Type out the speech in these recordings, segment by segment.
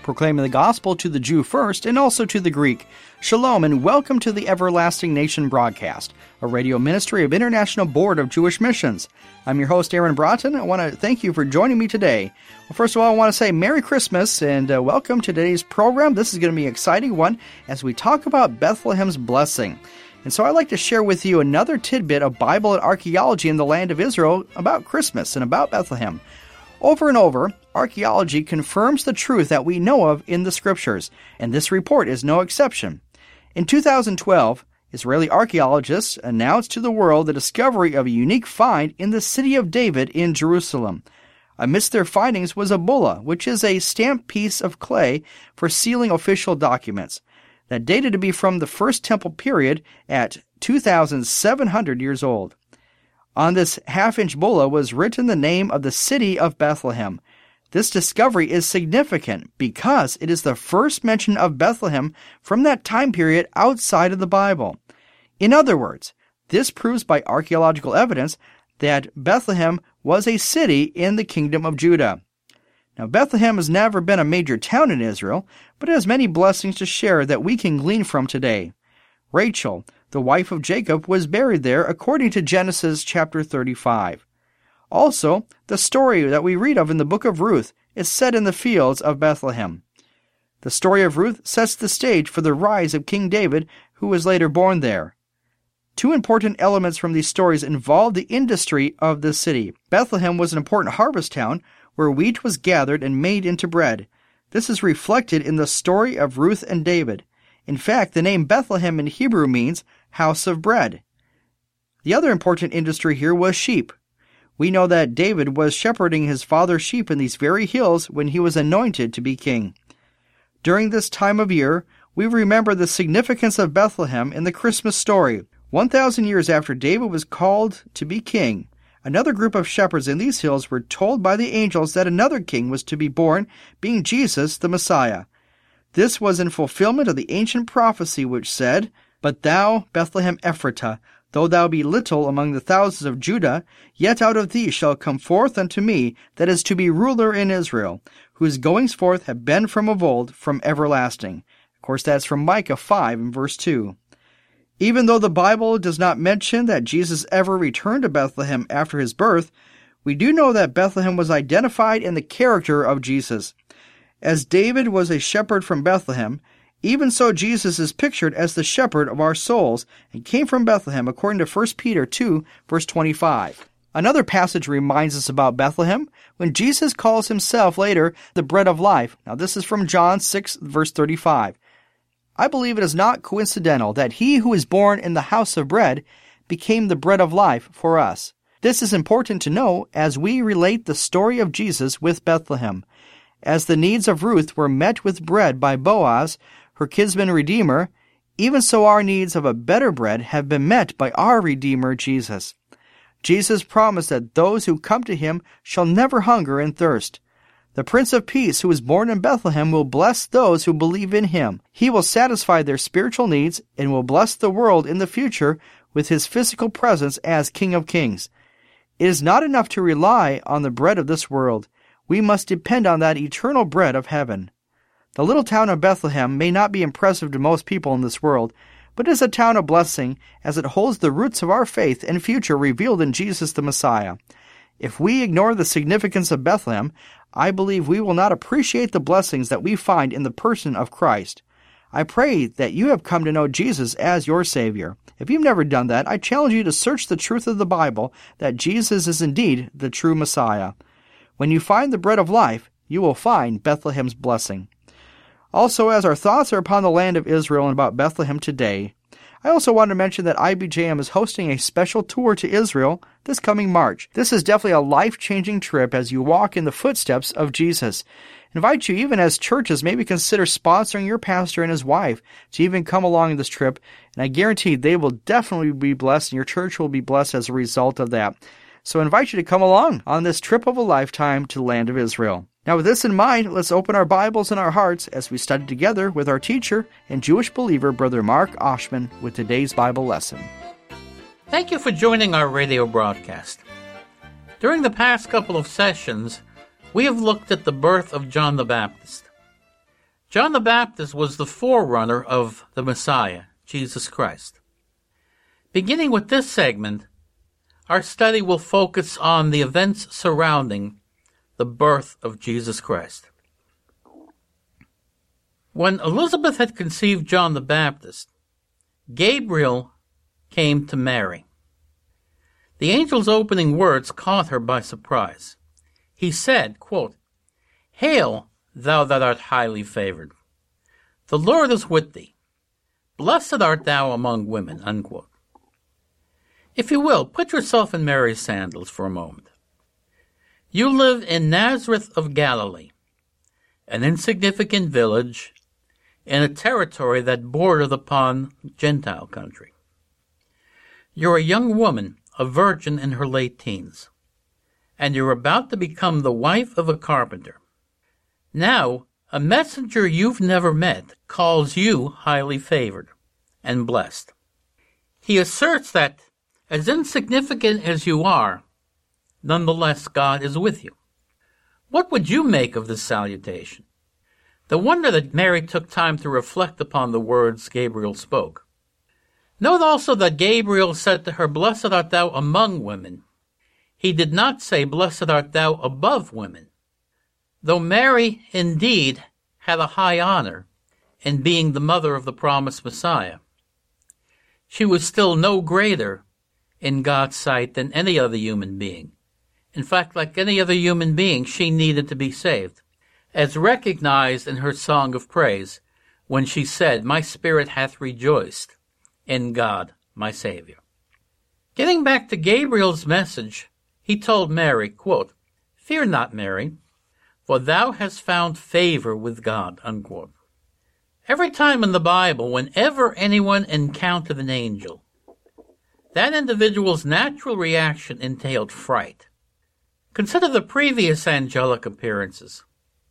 proclaiming the gospel to the Jew first and also to the Greek. Shalom and welcome to the Everlasting Nation broadcast, a radio ministry of International Board of Jewish Missions. I'm your host, Aaron Broughton. I want to thank you for joining me today. Well, first of all, I want to say Merry Christmas and welcome to today's program. This is going to be an exciting one as we talk about Bethlehem's blessing. And so I'd like to share with you another tidbit of Bible and archaeology in the land of Israel about Christmas and about Bethlehem. Over and over, archaeology confirms the truth that we know of in the Scriptures, and this report is no exception. In 2012, Israeli archaeologists announced to the world the discovery of a unique find in the city of David in Jerusalem. Amidst their findings was a bulla, which is a stamped piece of clay for sealing official documents, that dated to be from the First Temple period at 2,700 years old. On this half-inch bulla was written the name of the city of Bethlehem. This discovery is significant because it is the first mention of Bethlehem from that time period outside of the Bible. In other words, this proves by archaeological evidence that Bethlehem was a city in the kingdom of Judah. Now, Bethlehem has never been a major town in Israel, but it has many blessings to share that we can glean from today. Rachel, the wife of Jacob, was buried there according to Genesis chapter 35. Also, the story that we read of in the book of Ruth is set in the fields of Bethlehem. The story of Ruth sets the stage for the rise of King David, who was later born there. Two important elements from these stories involve the industry of the city. Bethlehem was an important harvest town where wheat was gathered and made into bread. This is reflected in the story of Ruth and David. In fact, the name Bethlehem in Hebrew means house of bread. The other important industry here was sheep. We know that David was shepherding his father's sheep in these very hills when he was anointed to be king. During this time of year, we remember the significance of Bethlehem in the Christmas story. 1,000 years after David was called to be king, another group of shepherds in these hills were told by the angels that another king was to be born, being Jesus, the Messiah. This was in fulfillment of the ancient prophecy which said, "But thou, Bethlehem Ephratah, though thou be little among the thousands of Judah, yet out of thee shall come forth unto me that is to be ruler in Israel, whose goings forth have been from of old, from everlasting." Of course, that's from Micah 5 and verse 2. Even though the Bible does not mention that Jesus ever returned to Bethlehem after his birth, we do know that Bethlehem was identified in the character of Jesus. As David was a shepherd from Bethlehem, even so Jesus is pictured as the shepherd of our souls and came from Bethlehem according to 1 Peter 2, verse 25. Another passage reminds us about Bethlehem when Jesus calls himself later the bread of life. Now this is from John 6, verse 35. I believe it is not coincidental that he who is born in the house of bread became the bread of life for us. This is important to know as we relate the story of Jesus with Bethlehem. As the needs of Ruth were met with bread by Boaz, her kinsman redeemer, even so our needs of a better bread have been met by our Redeemer Jesus. Jesus promised that those who come to him shall never hunger and thirst. The Prince of Peace, who is born in Bethlehem, will bless those who believe in him. He will satisfy their spiritual needs and will bless the world in the future with his physical presence as King of Kings. It is not enough to rely on the bread of this world. We must depend on that eternal bread of heaven. The little town of Bethlehem may not be impressive to most people in this world, but it is a town of blessing as it holds the roots of our faith and future revealed in Jesus the Messiah. If we ignore the significance of Bethlehem, I believe we will not appreciate the blessings that we find in the person of Christ. I pray that you have come to know Jesus as your Savior. If you've never done that, I challenge you to search the truth of the Bible that Jesus is indeed the true Messiah. When you find the bread of life, you will find Bethlehem's blessing. Also, as our thoughts are upon the land of Israel and about Bethlehem today, I also want to mention that IBJM is hosting a special tour to Israel this coming March. This is definitely a life-changing trip as you walk in the footsteps of Jesus. I invite you, even as churches, maybe consider sponsoring your pastor and his wife to even come along this trip, and I guarantee they will definitely be blessed, and your church will be blessed as a result of that. So I invite you to come along on this trip of a lifetime to the land of Israel. Now, with this in mind, let's open our Bibles and our hearts as we study together with our teacher and Jewish believer, Brother Mark Oshman, with today's Bible lesson. Thank you for joining our radio broadcast. During the past couple of sessions, we have looked at the birth of John the Baptist. John the Baptist was the forerunner of the Messiah, Jesus Christ. Beginning with this segment, our study will focus on the events surrounding the birth of Jesus Christ. When Elizabeth had conceived John the Baptist, Gabriel came to Mary. The angel's opening words caught her by surprise. He said, quote, "Hail, thou that art highly favored. The Lord is with thee. Blessed art thou among women," unquote. If you will, put yourself in Mary's sandals for a moment. You live in Nazareth of Galilee, an insignificant village in a territory that bordered upon Gentile country. You're a young woman, a virgin in her late teens, and you're about to become the wife of a carpenter. Now, a messenger you've never met calls you highly favored and blessed. He asserts that, as insignificant as you are, nonetheless God is with you. What would you make of this salutation? The wonder that Mary took time to reflect upon the words Gabriel spoke. Note also that Gabriel said to her, "Blessed art thou among women." He did not say, "Blessed art thou above women." Though Mary, indeed, had a high honor in being the mother of the promised Messiah, she was still no greater in God's sight than any other human being. In fact, like any other human being, she needed to be saved, as recognized in her song of praise when she said, "My spirit hath rejoiced in God, my Savior." Getting back to Gabriel's message, he told Mary, quote, "Fear not, Mary, for thou hast found favor with God," unquote. Every time in the Bible, whenever anyone encountered an angel, that individual's natural reaction entailed fright. Consider the previous angelic appearances.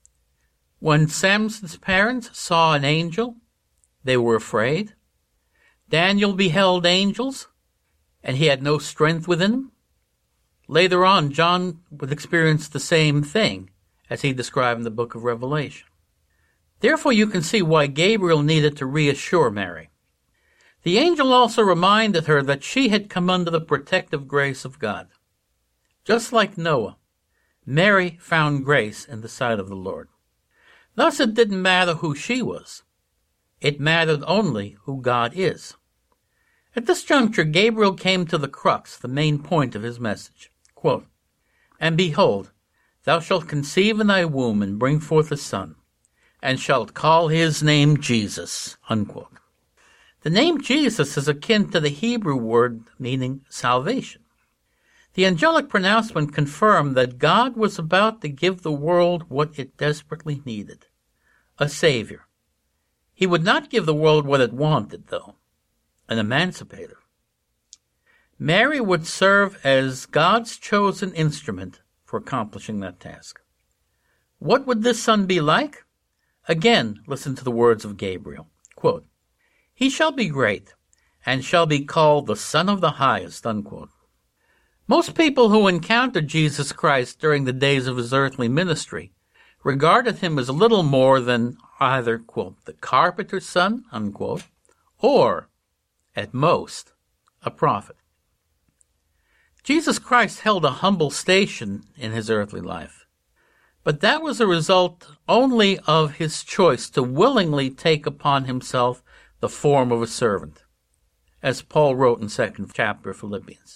When Samson's parents saw an angel, they were afraid. Daniel beheld angels, and he had no strength within him. Later on, John would experience the same thing, as he described in the book of Revelation. Therefore, you can see why Gabriel needed to reassure Mary. The angel also reminded her that she had come under the protective grace of God. Just like Noah, Mary found grace in the sight of the Lord. Thus, it didn't matter who she was. It mattered only who God is. At this juncture, Gabriel came to the crux, the main point of his message. Quote, "And behold, thou shalt conceive in thy womb and bring forth a son, and shalt call his name Jesus," unquote. The name Jesus is akin to the Hebrew word meaning salvation. The angelic pronouncement confirmed that God was about to give the world what it desperately needed, a Savior. He would not give the world what it wanted, though, an emancipator. Mary would serve as God's chosen instrument for accomplishing that task. What would this son be like? Again, listen to the words of Gabriel. Quote, "He shall be great, and shall be called the Son of the Highest," unquote. Most people who encountered Jesus Christ during the days of his earthly ministry regarded him as little more than either, quote, "the carpenter's son," unquote, or, at most, a prophet. Jesus Christ held a humble station in his earthly life, but that was a result only of his choice to willingly take upon himself the form of a servant, as Paul wrote in 2nd chapter of Philippians.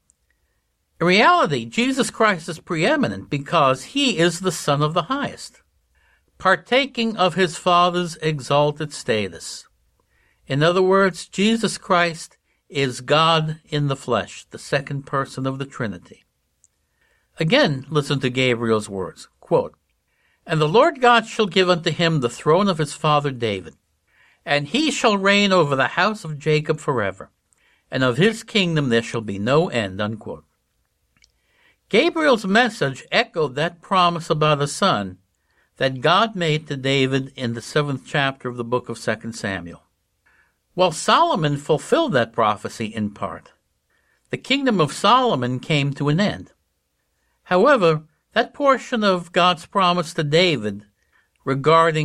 In reality, Jesus Christ is preeminent because he is the Son of the Highest, partaking of his Father's exalted status. In other words, Jesus Christ is God in the flesh, the second person of the Trinity. Again, listen to Gabriel's words. Quote, "And the Lord God shall give unto him the throne of his father David, and he shall reign over the house of Jacob forever, and of his kingdom there shall be no end," unquote. Gabriel's message echoed that promise about a son that God made to David in the 7th chapter of the book of 2 Samuel. Well, Solomon fulfilled that prophecy in part. The kingdom of Solomon came to an end. However, that portion of God's promise to David regarding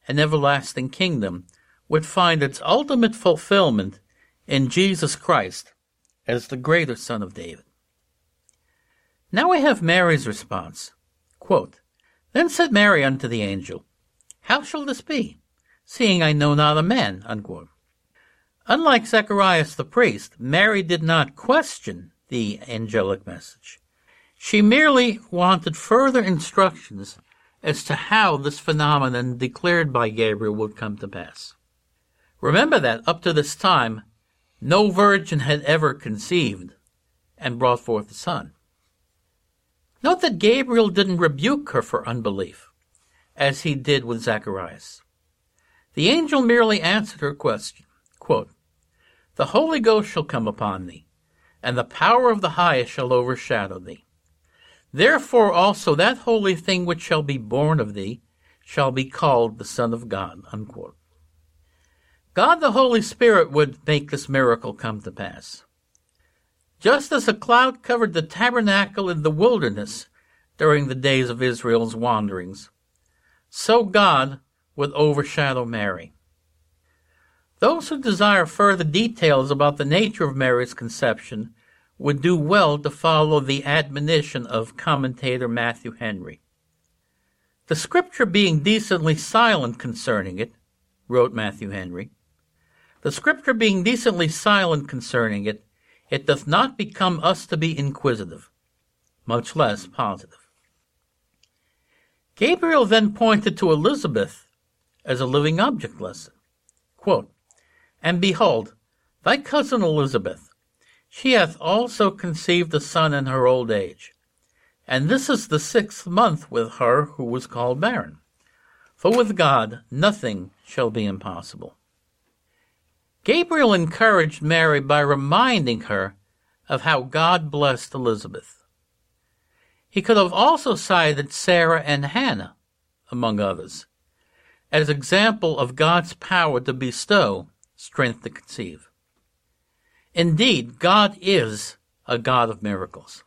and everlasting kingdom would find its ultimate fulfillment in Jesus Christ as the greater Son of David. Now we have Mary's response. Quote, "Then said Mary unto the angel, How shall this be, seeing I know not a man?" Unquote. Unlike Zacharias the priest, Mary did not question the angelic message. She merely wanted further instructions as to how this phenomenon declared by Gabriel would come to pass. Remember that up to this time, no virgin had ever conceived and brought forth a son. Note that Gabriel didn't rebuke her for unbelief, as he did with Zacharias. The angel merely answered her question. Quote, "The Holy Ghost shall come upon thee, and the power of the highest shall overshadow thee. Therefore also that holy thing which shall be born of thee shall be called the Son of God." Unquote. God the Holy Spirit would make this miracle come to pass. Just as a cloud covered the tabernacle in the wilderness during the days of Israel's wanderings, so God would overshadow Mary. Those who desire further details about the nature of Mary's conception would do well to follow the admonition of commentator Matthew Henry. "The Scripture being decently silent concerning it," wrote Matthew Henry, "the Scripture being decently silent concerning it, it doth not become us to be inquisitive, much less positive." Gabriel then pointed to Elizabeth as a living object lesson. Quote, "And behold, thy cousin Elizabeth, she hath also conceived a son in her old age. And this is the 6th month with her who was called barren. For with God nothing shall be impossible." Gabriel encouraged Mary by reminding her of how God blessed Elizabeth. He could have also cited Sarah and Hannah, among others, as example of God's power to bestow strength to conceive. Indeed, God is a God of miracles.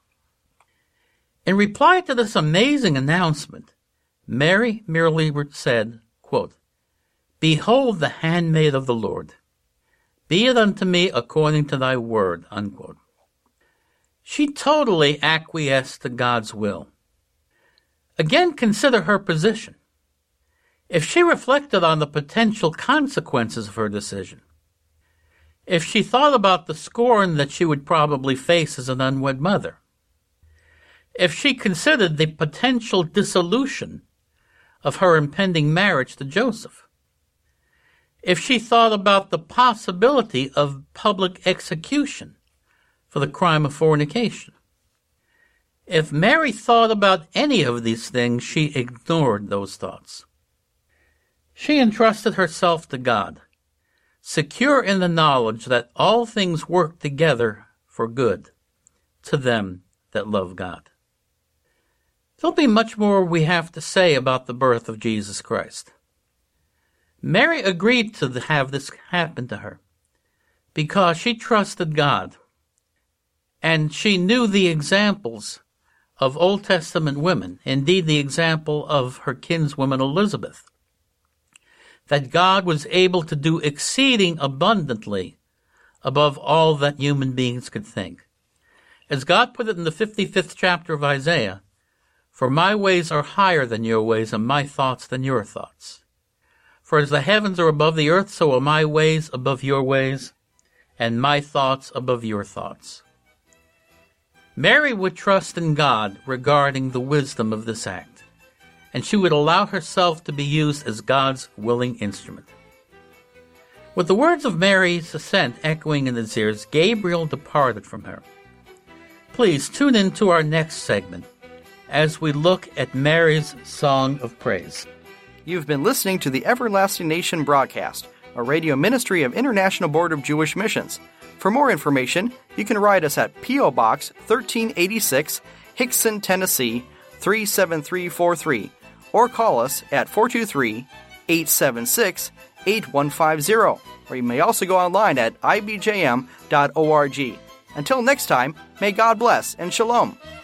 In reply to this amazing announcement, Mary merely said, quote, "Behold the handmaid of the Lord. Be it unto me according to thy word." Unquote. She totally acquiesced to God's will. Again, consider her position. If she reflected on the potential consequences of her decision, if she thought about the scorn that she would probably face as an unwed mother, if she considered the potential dissolution of her impending marriage to Joseph, if she thought about the possibility of public execution for the crime of fornication, if Mary thought about any of these things, she ignored those thoughts. She entrusted herself to God, secure in the knowledge that all things work together for good to them that love God. There'll be much more we have to say about the birth of Jesus Christ. Mary agreed to have this happen to her because she trusted God, and she knew the examples of Old Testament women, indeed the example of her kinswoman Elizabeth, that God was able to do exceeding abundantly above all that human beings could think. As God put it in the 55th chapter of Isaiah, "For my ways are higher than your ways, and my thoughts than your thoughts. For as the heavens are above the earth, so are my ways above your ways, and my thoughts above your thoughts." Mary would trust in God regarding the wisdom of this act, and she would allow herself to be used as God's willing instrument. With the words of Mary's assent echoing in his ears, Gabriel departed from her. Please tune in to our next segment as we look at Mary's song of praise. You've been listening to the Everlasting Nation broadcast, a radio ministry of International Board of Jewish Missions. For more information, you can write us at P.O. Box 1386, Hickson, Tennessee 37343, or call us at 423-876-8150, or you may also go online at ibjm.org. Until next time, may God bless and shalom.